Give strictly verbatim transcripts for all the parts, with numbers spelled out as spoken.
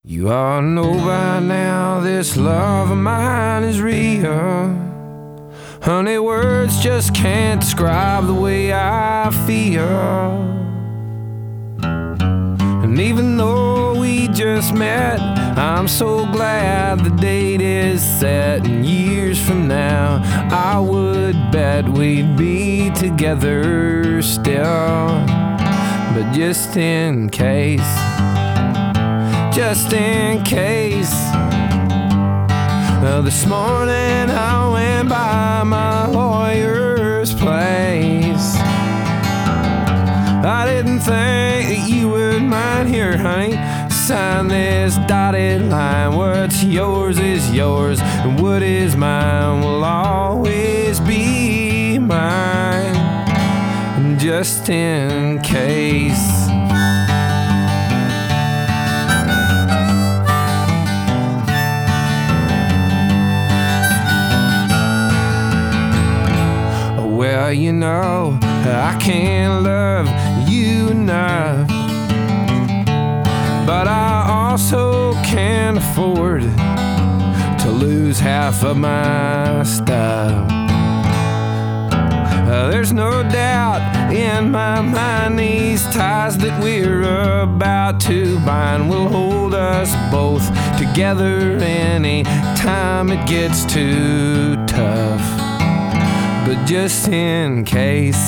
You all know by now this love of mine is real. Honey, words just can't describe the way I feel. And even though we just met, I'm so glad the date is set. And years from now, I would bet we'd be together still. But just in case, just in case, well, this morning I went by my lawyer's place. I didn't think that you would mind. Here, honey, sign this dotted line. What's yours is yours, and what is mine will always be mine. And just in case, well, you know, I can't love you enough, but I also can't afford to lose half of my stuff. Uh, there's no doubt in my mind these ties that we're about to bind will hold us both together any time it gets too tough. But just in case,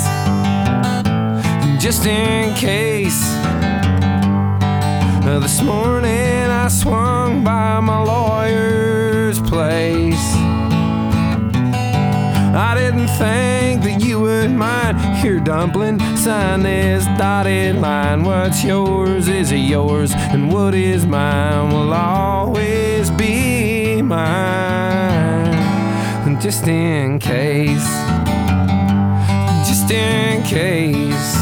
just in case, uh, this morning I swung by my lawyer's place. I didn't think that you would mind. Here, dumpling, sign this dotted line. What's yours is yours, and what is mine will always be mine. And just in case, just in case,